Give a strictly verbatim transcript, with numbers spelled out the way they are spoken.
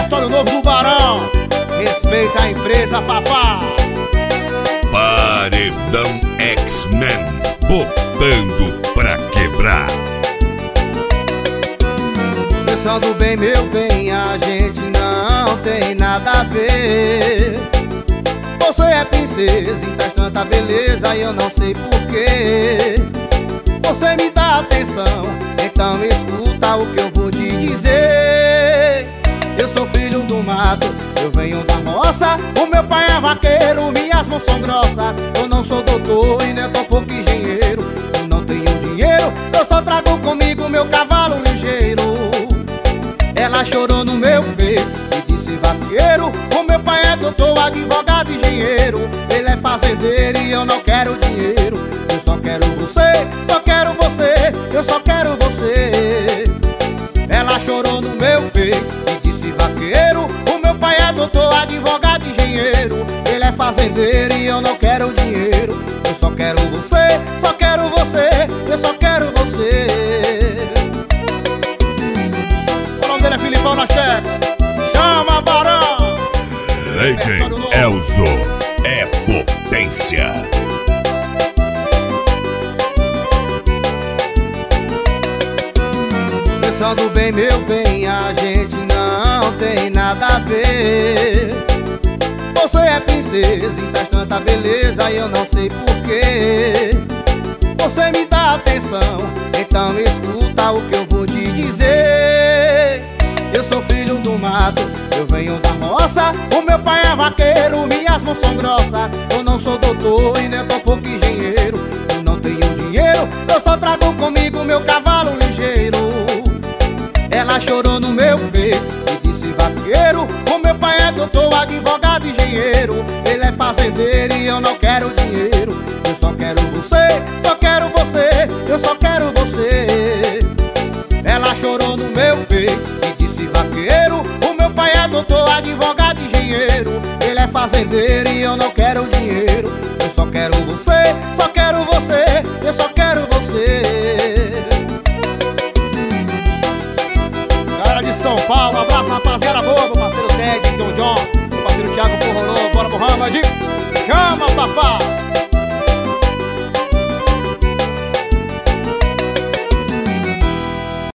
Repertório novo do Barão. Respeita a empresa, papá. Paredão X-Men, botando pra quebrar. Pensando bem, meu bem, a gente não tem nada a ver. Você é princesa e traz tanta beleza e eu não sei porquê. Você me dá atenção, então escuta o que eu vou te dizer. Eu sou filho do mato, eu venho da roça. O meu pai é vaqueiro, minhas mãos são grossas. Eu não sou doutor e nem tão pouco engenheiro. Eu não tenho dinheiro, eu só trago comigo meu cavalo ligeiro. Ela chorou no meu peito e disse: vaqueiro, o meu pai é doutor, advogado, engenheiro. Ele é fazendeiro e eu não quero dinheiro. Eu só quero você, só quero você, eu só quero você. Ela chorou no meu peito e disse: vaqueiro, o meu pai é doutor, advogado, engenheiro. Ele é fazendeiro e eu não quero dinheiro. Eu só quero você, só quero você, eu só quero você. O nome dele é Filipão nas teclas. Chama, Barão. Legend Elzo é potência. Pensando bem, meu bem, a gente não tem nada a ver. Você é princesa e traz tanta beleza e eu não sei porquê. Você me dá atenção, então escuta o que eu vou te dizer. Eu sou filho do mato, eu venho da roça. O meu pai é vaqueiro, minhas mãos são grossas. Eu não sou doutor e nem tão pouco engenheiro. Eu não tenho dinheiro, eu só trago comigo meu cavalo ligeiro. Ela chorou no meu peito e disse: vaqueiro, o meu pai é doutor, advogado, engenheiro. Ele é fazendeiro e eu não quero dinheiro. Eu só quero você, só quero você, eu só quero você. Ela chorou no meu peito e disse: vaqueiro, o meu pai é doutor, advogado, engenheiro. Ele é fazendeiro e eu não quero dinheiro. Eu só quero você, só quero você, eu só quero você. Cara de São Paulo, abraço rapaziada boa, meu parceiro Ted, John John, meu parceiro Thiago Porrolô, bora Muhammad. Chama, papá.